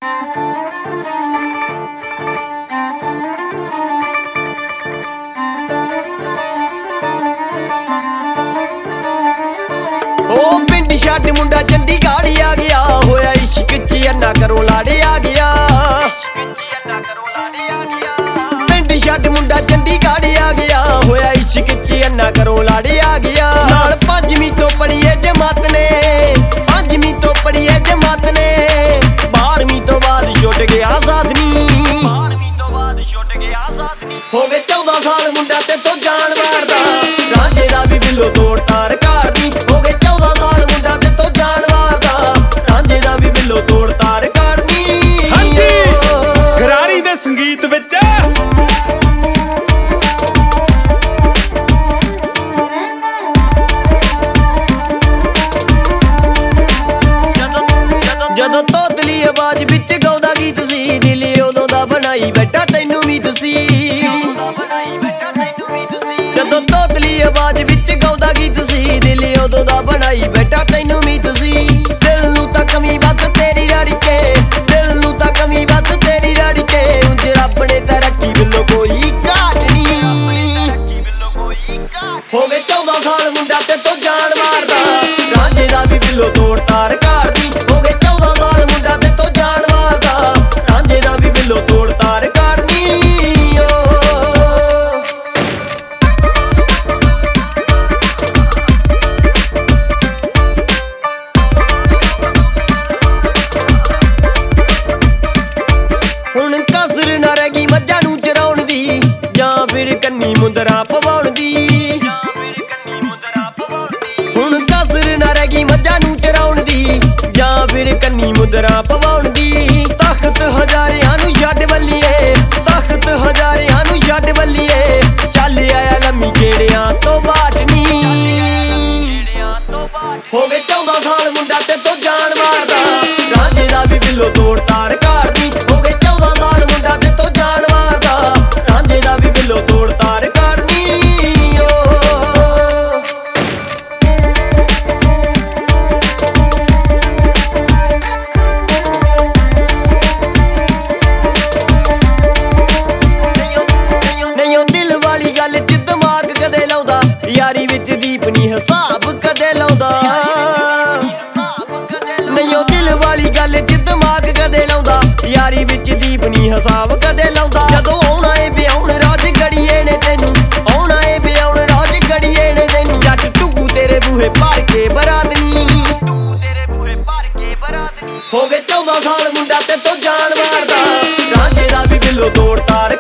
पिंड छड्ड मुंडा चंडीगढ़ आ गया, होया इश्क च अन्ना करो लाड़े आ गया। पिंड छड्ड मुंडा चंडीगढ़ आ गया, होया इश्क च अन्ना करो लाड़े आ गया। नाल पंजवीं तो पढ़िए जमात ने, पंजवीं तो पढ़िए जमात ने, 12वीं तो बाद छुट गया साथ नी, 12वीं तो बाद छुट गया साथ नी। हो गए 14 साल मुंडा ते तो जान मारदा, रांझे दा भी बिलो तोड़ तार काटदी। हो गए 14 साल मुंडा ते तो जान मारदा, रांझे दा भी बिलो तोड़ तार काटदी। हाँ जी, घरारी दे संगीत विच ਜਦੋਂ ਤੋਤਲੀ ਆਵਾਜ਼ ਵਿੱਚ ਗਾਉਂਦਾ ਗੀਤ ਸੀ, ਦਿਲ ਉਦੋਂ ਦਾ ਬਣਾਈ ਬੈਠਾ ਤੈਨੂੰ ਵੀ ਤੁਸੀਂ। ਜਦੋਂ ਤੋਤਲੀ ਆਵਾਜ਼ ਵਿੱਚ ਗਾਉਂਦਾ ਗੀਤ ਸੀ, ਦਿਲ ਉਦੋਂ ਦਾ ਬਣਾਈ ਬੈਠਾ ਤੈਨੂੰ ਵੀ ਤੁਸੀਂ। ਦਿਲ ਨੂੰ ਤਾਂ ਕਮੀ ਬਸ ਤੇਰੀ ਰੜ ਕੇ, ਦਿਲ ਨੂੰ ਤਾਂ ਕਮੀ ਬਸ ਤੇਰੀ ਰੜ ਕੇ, ਉਂਝ ਰੱਬ ਨੇ ਤਾਂ ਰੱਖੀ ਬਿੱਲੋ ਕੋਈ ਘਾਟ ਨੀ। ਹੋ ਗਏ 14 ਸਾਲ ਮੁੰਡਾ ਤੇ ਤੋਂ ਜਾਨ ਮਾਰਦਾ, ਰਾਂਝੇ ਦਾ ਵੀ ਬਿੱਲੋ ਤੋੜ ਤਾਰ ਕਾਟਦੀ। ਹੋ ਗਏ 14 ਸਾਲ ਮੁੰਡਾ ਤੇ ਤੋਂ ਜਾਨ ਮਾਰਦਾ, ਰਾਂਝੇ ਦਾ ਵੀ ਬਿੱਲੋ ਤੋੜ ਤਾਰ ਕਾਟਦੀ। ਹੁਣ ਕਸਰ ਨਾ ਰਹਿ ਗਈ ਮੱਝਾਂ ਨੂੰ ਚਰਾਉਣ ਦੀ, ਜਾਂ ਫਿਰ ਕੰਨੀ ਮੁੰਦਰਾ ਪਵਾਉਣ ਦੀ। ਹੁਣ ਕਸਰ ਨਾ ਰਹਿ ਗਈ ਮੱਝਾਂ ਨੂੰ ਚਰਾਉਣ ਦੀ, ਜਾਂ ਫਿਰ ਕੰਨੀ ਮੁੰਦਰਾ ਪਵਾਉਣ ਦੀ। ਤਖਤ ਹਜ਼ਾਰਿਆਂ ਨੂੰ ਛੱਡ ਵੱਲੀਏ, ਤਖਤ ਹਜ਼ਾਰਿਆਂ ਨੂੰ ਛੱਡ ਵੱਲੀਏ, ਚੱਲ ਆਇਆ ਲੰਮੀ ਗੇੜਿਆਂ ਤੋਂ ਬਾਟ ਨੀ। ਹੋ ਗਏ 14 ਸਾਲ ਮੁੰਡਾ ਤੇ ਤੋਂ ਜਾਨ ਮਾਰਦਾ, ਰਾਂਝੇ ਦਾ ਵੀ ਬਿੱਲੋ ਤੋੜ ਤਾਰ ਕਾਟਦੀ। ਹੋ ਗਏ 14 ਸਾਲ ਮੁੰਡਾ ਤੇ ਤੋਂ ਜਾਨ ਮਾਰਦਾ, ਰਾਂਝੇ ਦਾ ਵੀ ਬਿੱਲੋ ਤੋੜ ਤਾਰ ਕਾਟਦੀ। ਨਹੀਂ ਉਹ ਦਿਲ ਵਾਲੀ ਗੱਲ 'ਚ ਦਿਮਾਗ ਕਦੇ ਲਾਉਂਦਾ, ਯਾਰੀ ਵਿੱਚ ਦੀਪ ਨਹੀਂ ਹਿਸਾਬ ਕਦੇ ਲਾਉਂਦਾ। ਨਹੀਂ ਉਹ ਦਿਲ ਵਾਲੀ ਗੱਲ 'ਚ ਦਿਮਾਗ ਕਦੇ ਲਾਉਂਦਾ, ਯਾਰੀ ਵਿੱਚ ਦੀਪ ਨਹੀਂ ਹਿਸਾਬ ਕਦੇ ਲਾਉਂਦਾ। ਜਦੋਂ ਆਉਣਾ ਏ ਵਿਆਹੁਣ ਰਾਜ ਗੜੀਏ ਨੇ ਤੈਨੂੰ, ਆਉਣਾ ਏ ਵਿਆਹੁਣ ਰਾਜ ਗੜੀਏ ਨੇ ਤੈਨੂੰ, ਜੱਟ ਟੁੱਗੂ ਤੇਰੇ ਬੂਹੇ ਭਰ ਕੇ ਬਰਾਤ ਨੀ, ਟੁੱਗੂ ਤੇਰੇ ਬੂਹੇ ਭਰ ਕੇ ਬਰਾਤ ਨੀ। ਹੋ ਗਏ 14 ਸਾਲ ਮੁੰਡਾ ਤੇ ਤੋਂ ਜਾਨ ਮਾਰਦਾ, ਰਾਂਝੇ ਦਾ ਵੀ ਬਿੱਲੋ ਤੋੜ ਤਾਰ